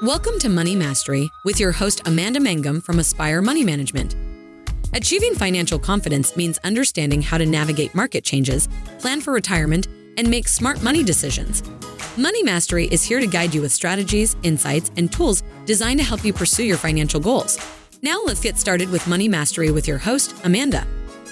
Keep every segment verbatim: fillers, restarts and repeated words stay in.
Welcome to Money Mastery with your host Amanda Mangum from Aspire Money Management. Achieving financial confidence means understanding how to navigate market changes, plan for retirement, and make smart money decisions. Money Mastery is here to guide you with strategies, insights, and tools designed to help you pursue your financial goals. Now let's get started with Money Mastery with your host, Amanda.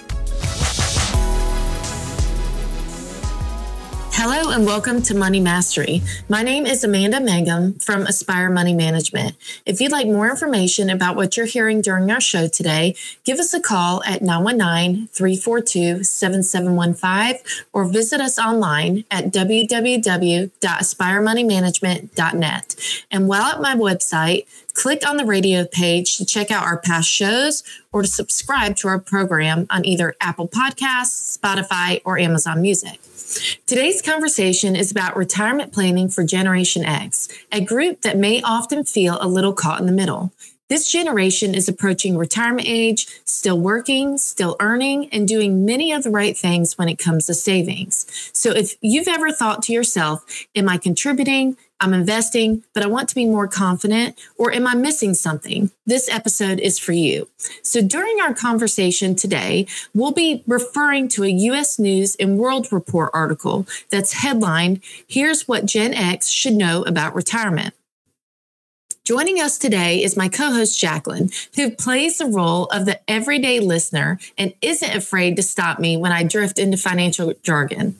Hello and welcome to Money Mastery. My name is Amanda Mangum from Aspire Money Management. If you'd like more information about what you're hearing during our show today, give us a call at nine one nine, three four two, seven seven one five or visit us online at w w w dot aspire money management dot net. And while at my website, click on the radio page to check out our past shows or to subscribe to our program on either Apple Podcasts, Spotify, or Amazon Music. Today's conversation is about retirement planning for Generation X, a group that may often feel a little caught in the middle. This generation is approaching retirement age, still working, still earning, and doing many of the right things when it comes to savings. So if you've ever thought to yourself, am I contributing? I'm investing, but I want to be more confident, or am I missing something? This episode is for you. So during our conversation today, we'll be referring to a U S News and World Report article that's headlined, "Here's What Gen X Should Know About Retirement." Joining us today is my co-host, Jacqueline, who plays the role of the everyday listener and isn't afraid to stop me when I drift into financial jargon.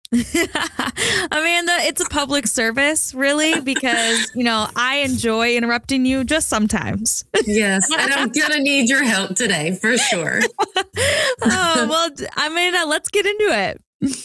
Amanda, it's a public service, really, because, you know, I enjoy interrupting you just sometimes. Yes, and I'm going to need your help today, for sure. Oh, well, Amanda, let's get into it.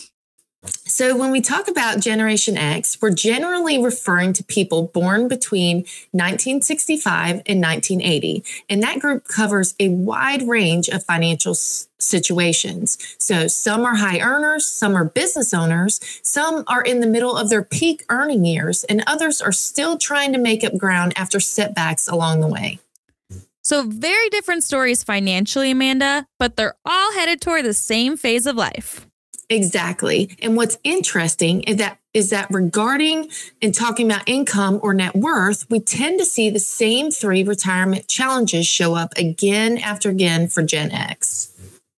So when we talk about Generation X, we're generally referring to people born between nineteen sixty-five and nineteen eighty. And that group covers a wide range of financial s- situations. So some are high earners, some are business owners, some are in the middle of their peak earning years, and others are still trying to make up ground after setbacks along the way. So very different stories financially, Amanda, but they're all headed toward the same phase of life. Exactly. And what's interesting is that is that regarding and talking about income or net worth, we tend to see the same three retirement challenges show up again after again for Gen X.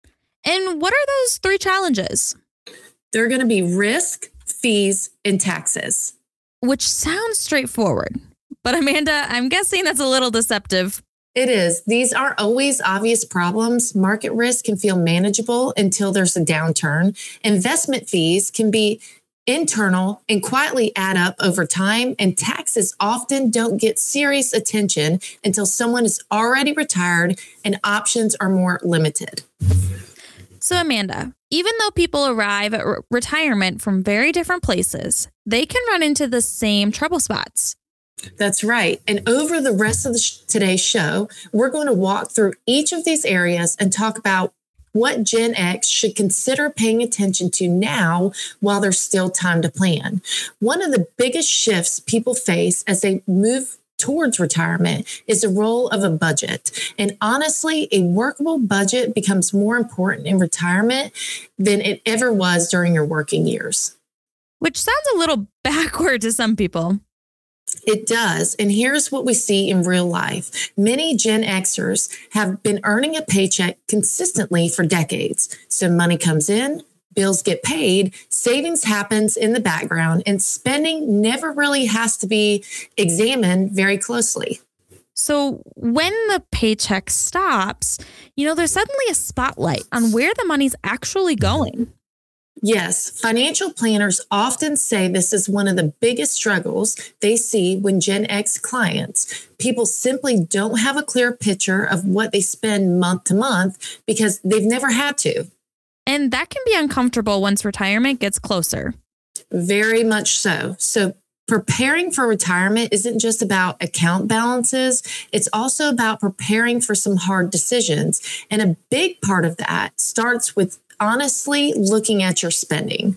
And what are those three challenges? They're going to be risk, fees, and taxes. Which sounds straightforward. But Amanda, I'm guessing that's a little deceptive. It is. These aren't always obvious problems. Market risk can feel manageable until there's a downturn. Investment fees can be internal and quietly add up over time. And taxes often don't get serious attention until someone is already retired and options are more limited. So Amanda, even though people arrive at re- retirement from very different places, they can run into the same trouble spots. That's right. And over the rest of the sh- today's show, we're going to walk through each of these areas and talk about what Gen X should consider paying attention to now while there's still time to plan. One of the biggest shifts people face as they move towards retirement is the role of a budget. And honestly, a workable budget becomes more important in retirement than it ever was during your working years. Which sounds a little backward to some people. It does. And here's what we see in real life. Many Gen Xers have been earning a paycheck consistently for decades. So money comes in, bills get paid, savings happens in the background, and spending never really has to be examined very closely. So when the paycheck stops, you know, there's suddenly a spotlight on where the money's actually going. Yes, financial planners often say this is one of the biggest struggles they see when Gen X clients. People simply don't have a clear picture of what they spend month to month because they've never had to. And that can be uncomfortable once retirement gets closer. Very much so. So preparing for retirement isn't just about account balances. It's also about preparing for some hard decisions. And a big part of that starts with honestly looking at your spending.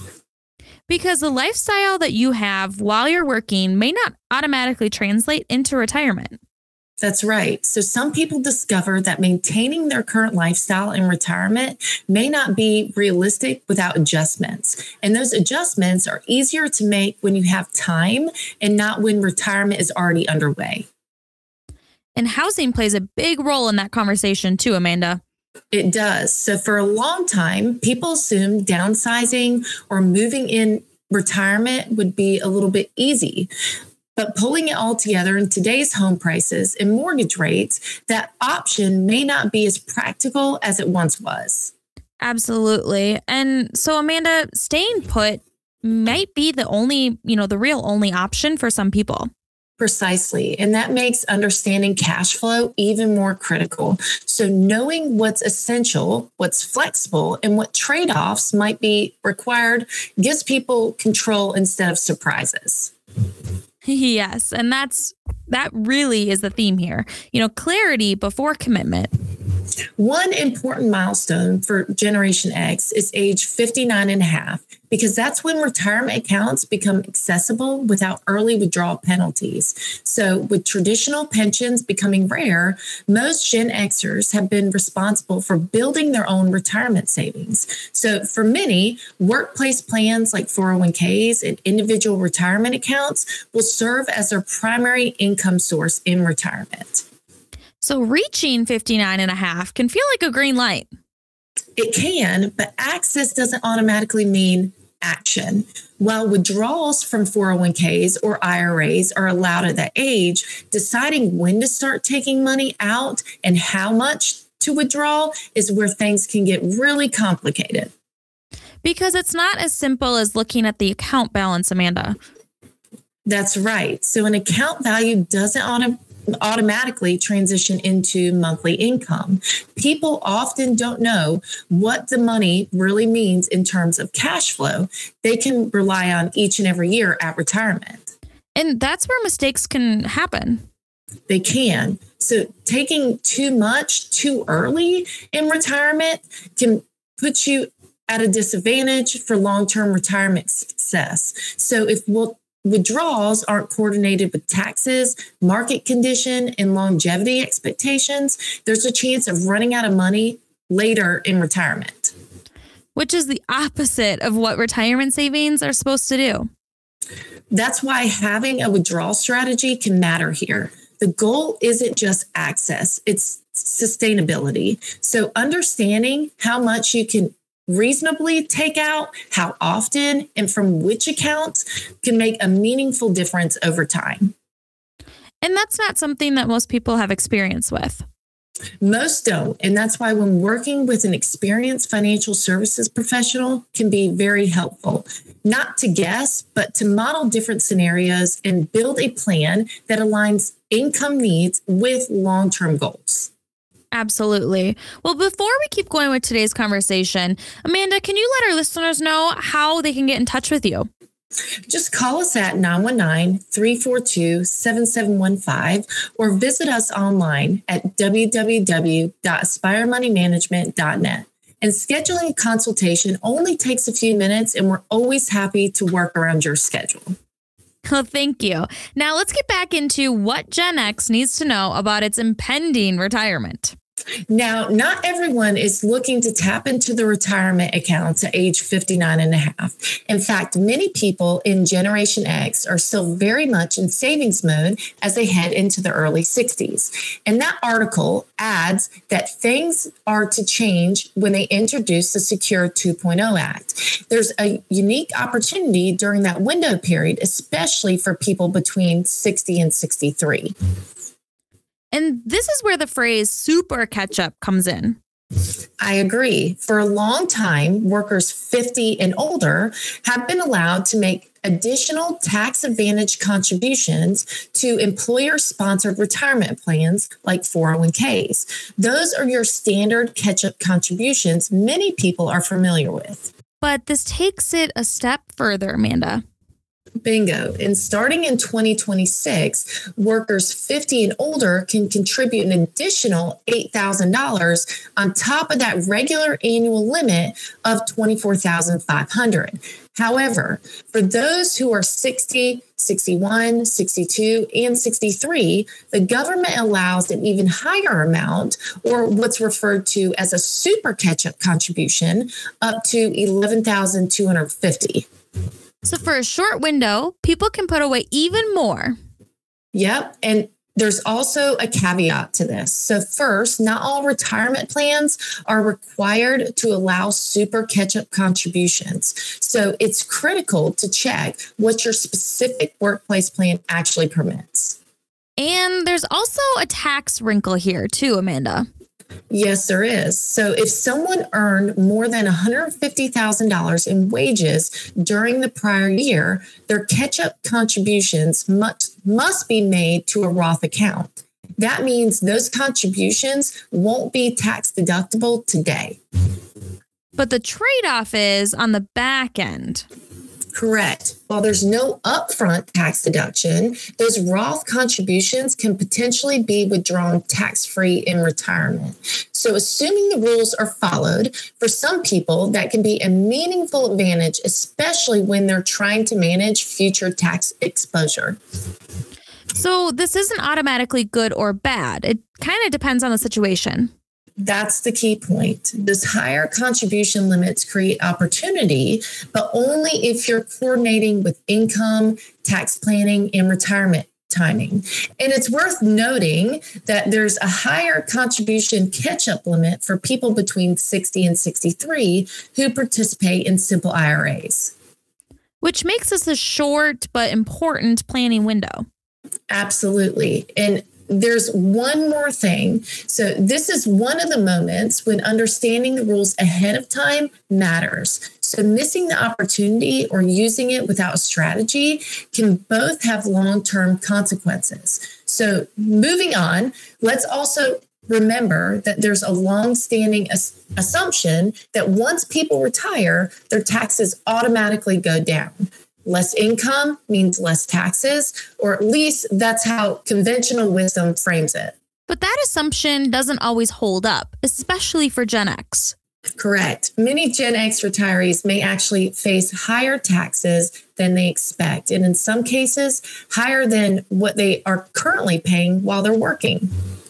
Because the lifestyle that you have while you're working may not automatically translate into retirement. That's right. So some people discover that maintaining their current lifestyle in retirement may not be realistic without adjustments. And those adjustments are easier to make when you have time and not when retirement is already underway. And housing plays a big role in that conversation too, Amanda. It does. So for a long time, people assumed downsizing or moving in retirement would be a little bit easy. But pulling it all together in today's home prices and mortgage rates, that option may not be as practical as it once was. Absolutely. And so, Amanda, staying put might be the only, you know, the real only option for some people. Precisely. And that makes understanding cash flow even more critical. So knowing what's essential, what's flexible, and what trade-offs might be required gives people control instead of surprises. Yes. And that's that really is the theme here. You know, clarity before commitment. One important milestone for Generation X is age fifty-nine and a half, because that's when retirement accounts become accessible without early withdrawal penalties. So with traditional pensions becoming rare, most Gen Xers have been responsible for building their own retirement savings. So for many, workplace plans like four oh one k's and individual retirement accounts will serve as their primary income source in retirement. So reaching fifty-nine and a half can feel like a green light. It can, but access doesn't automatically mean action. While withdrawals from four oh one k's or I R As are allowed at that age, deciding when to start taking money out and how much to withdraw is where things can get really complicated. Because it's not as simple as looking at the account balance, Amanda. That's right. So an account value doesn't auto- automatically transition into monthly income. People often don't know what the money really means in terms of cash flow they can rely on each and every year at retirement. And that's where mistakes can happen. They can. So taking too much too early in retirement can put you at a disadvantage for long-term retirement success. So if we'll withdrawals aren't coordinated with taxes, market condition, and longevity expectations, there's a chance of running out of money later in retirement. Which is the opposite of what retirement savings are supposed to do. That's why having a withdrawal strategy can matter here. The goal isn't just access, it's sustainability. So understanding how much you can reasonably take out, how often, and from which accounts can make a meaningful difference over time. And that's not something that most people have experience with. Most don't. And that's why when working with an experienced financial services professional can be very helpful. Not to guess, but to model different scenarios and build a plan that aligns income needs with long-term goals. Absolutely. Well, before we keep going with today's conversation, Amanda, can you let our listeners know how they can get in touch with you? Just call us at nine one nine, three four two, seven seven one five or visit us online at w w w dot aspire money management dot net. And scheduling a consultation only takes a few minutes, and we're always happy to work around your schedule. Well, thank you. Now let's get back into what Gen X needs to know about its impending retirement. Now, not everyone is looking to tap into the retirement accounts at age fifty-nine and a half. In fact, many people in Generation X are still very much in savings mode as they head into the early sixties. And that article adds that things are to change when they introduce the Secure two point oh Act. There's a unique opportunity during that window period, especially for people between sixty and sixty-three. And this is where the phrase super catch up comes in. I agree. For a long time, workers fifty and older have been allowed to make additional tax advantage contributions to employer-sponsored retirement plans like four oh one k's. Those are your standard catch-up contributions many people are familiar with. But this takes it a step further, Amanda. Bingo. And starting in twenty twenty-six, workers fifty and older can contribute an additional eight thousand dollars on top of that regular annual limit of twenty-four thousand five hundred dollars. However, for those who are sixty, sixty-one, sixty-two, and sixty-three, the government allows an even higher amount, or what's referred to as a super catch-up contribution, up to eleven thousand two hundred fifty dollars. So for a short window, people can put away even more. Yep. And there's also a caveat to this. So first, not all retirement plans are required to allow super catch-up contributions. So it's critical to check what your specific workplace plan actually permits. And there's also a tax wrinkle here too, Amanda. Yes, there is. So if someone earned more than one hundred fifty thousand dollars in wages during the prior year, their catch-up contributions must, must be made to a Roth account. That means those contributions won't be tax deductible today. But the trade-off is on the back end. Correct. While there's no upfront tax deduction, those Roth contributions can potentially be withdrawn tax-free in retirement. So assuming the rules are followed, for some people, that can be a meaningful advantage, especially when they're trying to manage future tax exposure. So this isn't automatically good or bad. It kind of depends on the situation. That's the key point. Those higher contribution limits create opportunity, but only if you're coordinating with income, tax planning, and retirement timing. And it's worth noting that there's a higher contribution catch-up limit for people between sixty and sixty-three who participate in simple I R As. Which makes this a short but important planning window. Absolutely. And there's one more thing. So this is one of the moments when understanding the rules ahead of time matters. So missing the opportunity or using it without a strategy can both have long-term consequences. So moving on, let's also remember that there's a long-standing as- assumption that once people retire, their taxes automatically go down. Less income means less taxes, or at least that's how conventional wisdom frames it. But that assumption doesn't always hold up, especially for Gen X. Correct. Many Gen X retirees may actually face higher taxes than they expect, and in some cases, higher than what they are currently paying while they're working.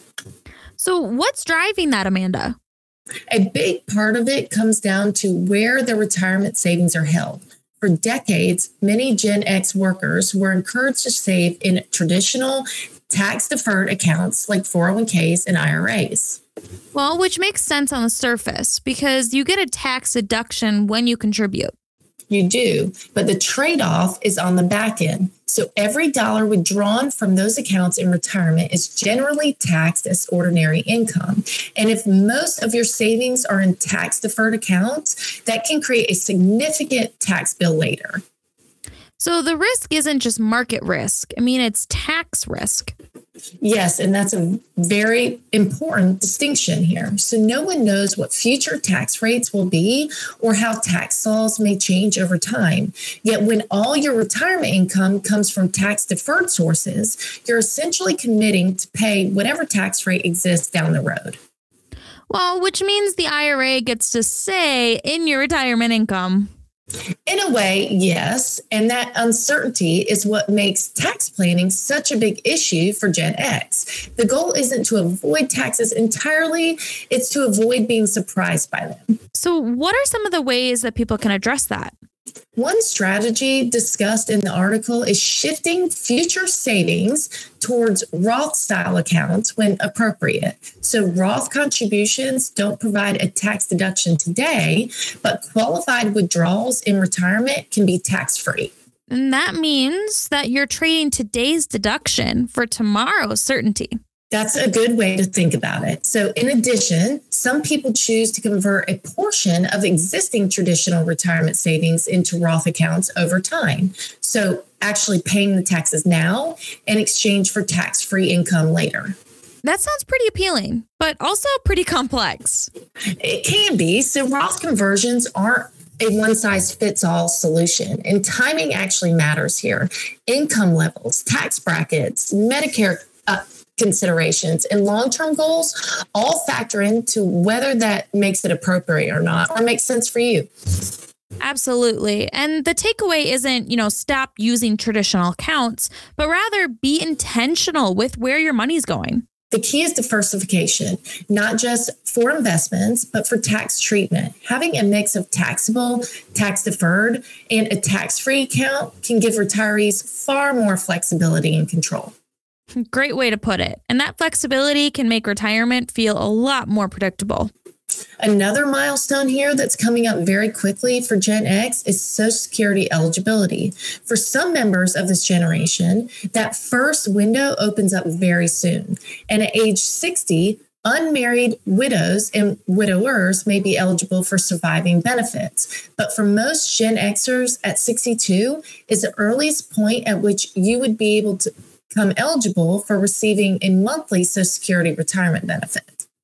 So what's driving that, Amanda? A big part of it comes down to where their retirement savings are held. For decades, many Gen X workers were encouraged to save in traditional tax-deferred accounts like four oh one k's and I R As. Well, which makes sense on the surface because you get a tax deduction when you contribute. You do, but the trade-off is on the back end. So every dollar withdrawn from those accounts in retirement is generally taxed as ordinary income. And if most of your savings are in tax-deferred accounts, that can create a significant tax bill later. So the risk isn't just market risk. I mean, it's tax risk. Yes, and that's a very important distinction here. So no one knows what future tax rates will be or how tax laws may change over time. Yet when all your retirement income comes from tax-deferred sources, you're essentially committing to pay whatever tax rate exists down the road. Well, which means the I R A gets to say in your retirement income. In a way, yes. And that uncertainty is what makes tax planning such a big issue for Gen X. The goal isn't to avoid taxes entirely, it's to avoid being surprised by them. So what are some of the ways that people can address that? One strategy discussed in the article is shifting future savings towards Roth-style accounts when appropriate. So Roth contributions don't provide a tax deduction today, but qualified withdrawals in retirement can be tax-free. And that means that you're trading today's deduction for tomorrow's certainty. That's a good way to think about it. So in addition, some people choose to convert a portion of existing traditional retirement savings into Roth accounts over time. So actually paying the taxes now in exchange for tax-free income later. That sounds pretty appealing, but also pretty complex. It can be. So Roth conversions aren't a one-size-fits-all solution, and timing actually matters here. Income levels, tax brackets, Medicare uh, considerations, and long-term goals all factor into whether that makes it appropriate or not, or makes sense for you. Absolutely. And the takeaway isn't, you know, stop using traditional accounts, but rather be intentional with where your money's going. The key is diversification, not just for investments, but for tax treatment. Having a mix of taxable, tax deferred, and a tax-free account can give retirees far more flexibility and control. Great way to put it. And that flexibility can make retirement feel a lot more predictable. Another milestone here that's coming up very quickly for Gen X is Social Security eligibility. For some members of this generation, that first window opens up very soon. And at age sixty, unmarried widows and widowers may be eligible for surviving benefits. But for most Gen Xers, at sixty-two is the earliest point at which you would be able to become eligible for receiving a monthly Social Security retirement benefit.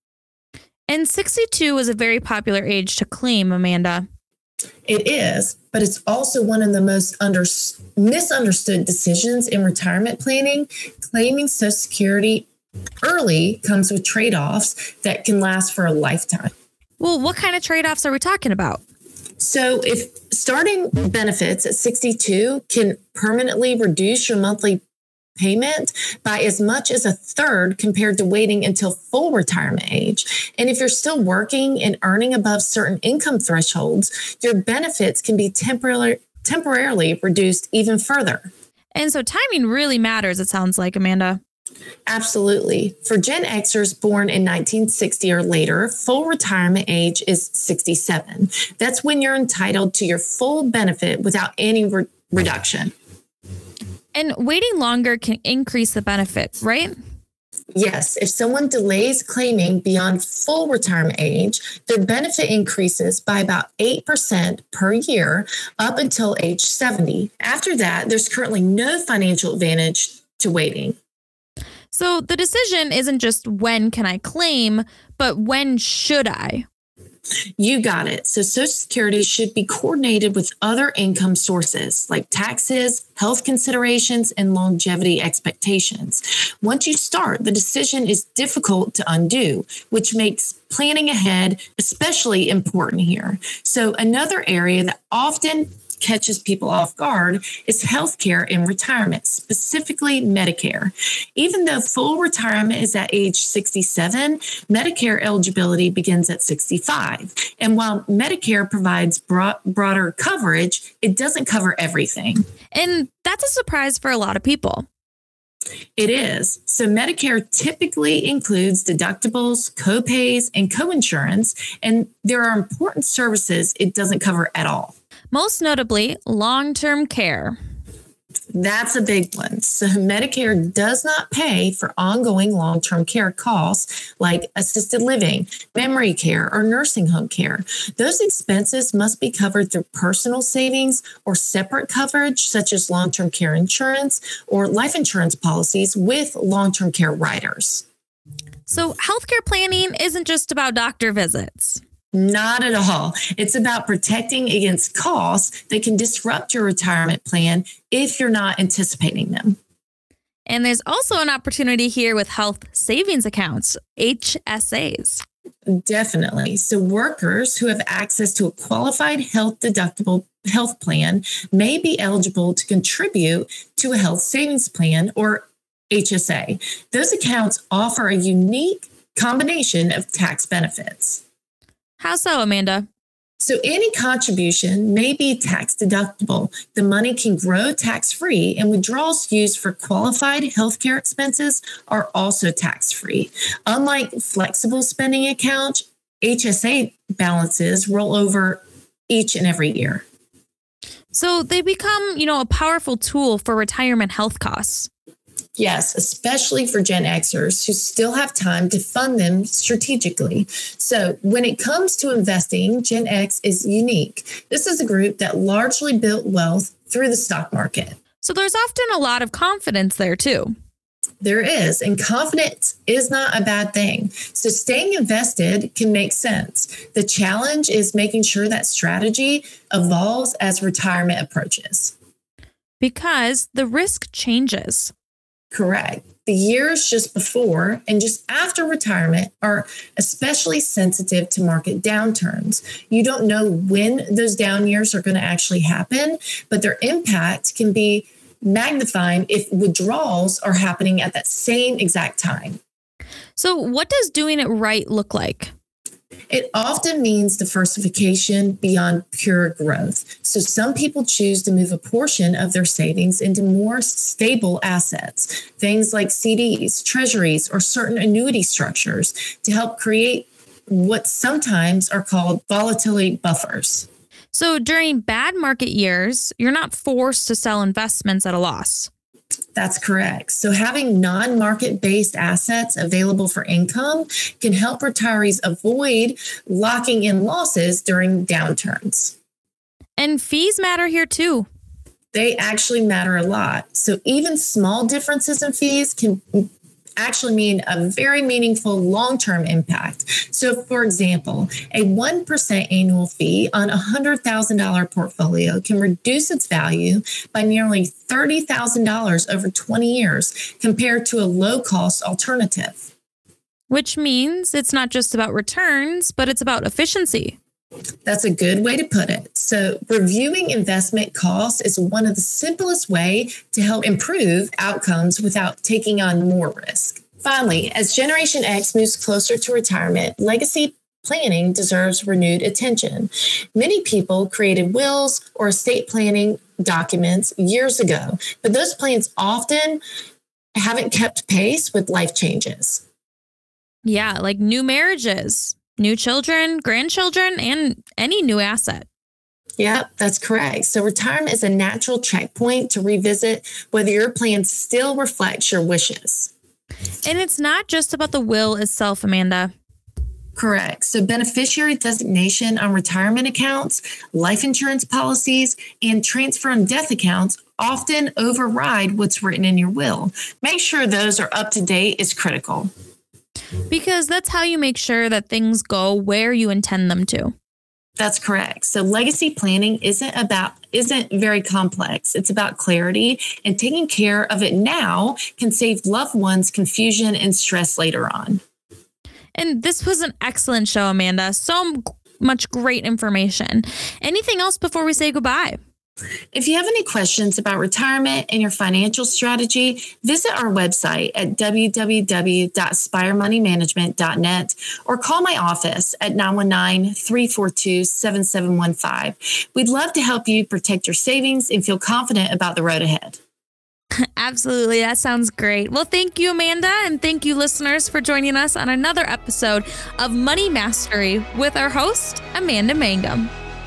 And sixty-two is a very popular age to claim, Amanda. It is, but it's also one of the most under, misunderstood decisions in retirement planning. Claiming Social Security early comes with trade-offs that can last for a lifetime. Well, what kind of trade-offs are we talking about? So if starting benefits at sixty-two can permanently reduce your monthly payment by as much as a third compared to waiting until full retirement age. And if you're still working and earning above certain income thresholds, your benefits can be temporarily temporarily reduced even further. And so timing really matters, it sounds like, Amanda. Absolutely. For Gen Xers born in nineteen sixty or later, full retirement age is sixty-seven. That's when you're entitled to your full benefit without any re- reduction. And waiting longer can increase the benefit, right? Yes. If someone delays claiming beyond full retirement age, their benefit increases by about eight percent per year up until age seventy. After that, there's currently no financial advantage to waiting. So the decision isn't just when can I claim, but when should I? You got it. So Social Security should be coordinated with other income sources like taxes, health considerations, and longevity expectations. Once you start, the decision is difficult to undo, which makes planning ahead especially important here. So another area that often catches people off guard is healthcare in retirement, specifically Medicare. Even though full retirement is at age sixty-seven, Medicare eligibility begins at sixty-five. And while Medicare provides broad, broader coverage, it doesn't cover everything. And that's a surprise for a lot of people. It is. So Medicare typically includes deductibles, co-pays, and coinsurance, and there are important services it doesn't cover at all. Most notably, long-term care. That's a big one. So Medicare does not pay for ongoing long-term care costs like assisted living, memory care, or nursing home care. Those expenses must be covered through personal savings or separate coverage, such as long-term care insurance or life insurance policies with long-term care riders. So healthcare planning isn't just about doctor visits. Not at all. It's about protecting against costs that can disrupt your retirement plan if you're not anticipating them. And there's also an opportunity here with health savings accounts, H S As. Definitely. So workers who have access to a qualified health deductible health plan may be eligible to contribute to a health savings plan or H S A. Those accounts offer a unique combination of tax benefits. How so, Amanda? So any contribution may be tax deductible. The money can grow tax-free, and withdrawals used for qualified healthcare expenses are also tax-free. Unlike flexible spending accounts, H S A balances roll over each and every year. So they become, you know, a powerful tool for retirement health costs. Yes, especially for Gen Xers who still have time to fund them strategically. So when it comes to investing, Gen X is unique. This is a group that largely built wealth through the stock market. So there's often a lot of confidence there too. There is, and confidence is not a bad thing. So staying invested can make sense. The challenge is making sure that strategy evolves as retirement approaches. Because the risk changes. Correct. The years just before and just after retirement are especially sensitive to market downturns. You don't know when those down years are going to actually happen, but their impact can be magnifying if withdrawals are happening at that same exact time. So what does doing it right look like? It often means diversification beyond pure growth. So some people choose to move a portion of their savings into more stable assets, things like C Ds, treasuries, or certain annuity structures to help create what sometimes are called volatility buffers. So during bad market years, you're not forced to sell investments at a loss. That's correct. So having non-market-based assets available for income can help retirees avoid locking in losses during downturns. And fees matter here too. They actually matter a lot. So even small differences in fees can actually mean a very meaningful long-term impact. So for example, a one percent annual fee on a one hundred thousand dollars portfolio can reduce its value by nearly thirty thousand dollars over twenty years compared to a low-cost alternative. Which means it's not just about returns, but it's about efficiency. That's a good way to put it. So reviewing investment costs is one of the simplest ways to help improve outcomes without taking on more risk. Finally, as Generation X moves closer to retirement, legacy planning deserves renewed attention. Many people created wills or estate planning documents years ago, but those plans often haven't kept pace with life changes. Yeah, like new marriages, new children, grandchildren, and any new asset. Yeah, that's correct. So retirement is a natural checkpoint to revisit whether your plan still reflects your wishes. And it's not just about the will itself, Amanda. Correct. So beneficiary designation on retirement accounts, life insurance policies, and transfer and death accounts often override what's written in your will. Make sure those are up to date is critical. Because that's how you make sure that things go where you intend them to. That's correct. So legacy planning isn't about isn't very complex. It's about clarity, and taking care of it now can save loved ones confusion and stress later on. And this was an excellent show, Amanda. So much great information. Anything else before we say goodbye? If you have any questions about retirement and your financial strategy, visit our website at w w w dot spire money management dot net or call my office at nine one nine, three four two, seven seven one five. We'd love to help you protect your savings and feel confident about the road ahead. Absolutely. That sounds great. Well, thank you, Amanda. And thank you, listeners, for joining us on another episode of Money Mastery with our host, Amanda Mangum.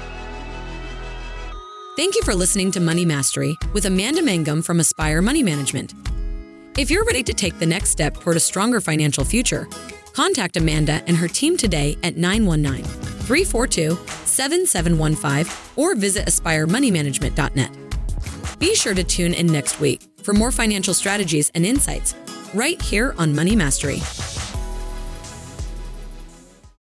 Thank you for listening to Money Mastery with Amanda Mangum from Aspire Money Management. If you're ready to take the next step toward a stronger financial future, contact Amanda and her team today at nine one nine, three four two, seven seven one five or visit aspire money management dot net. Be sure to tune in next week for more financial strategies and insights right here on Money Mastery.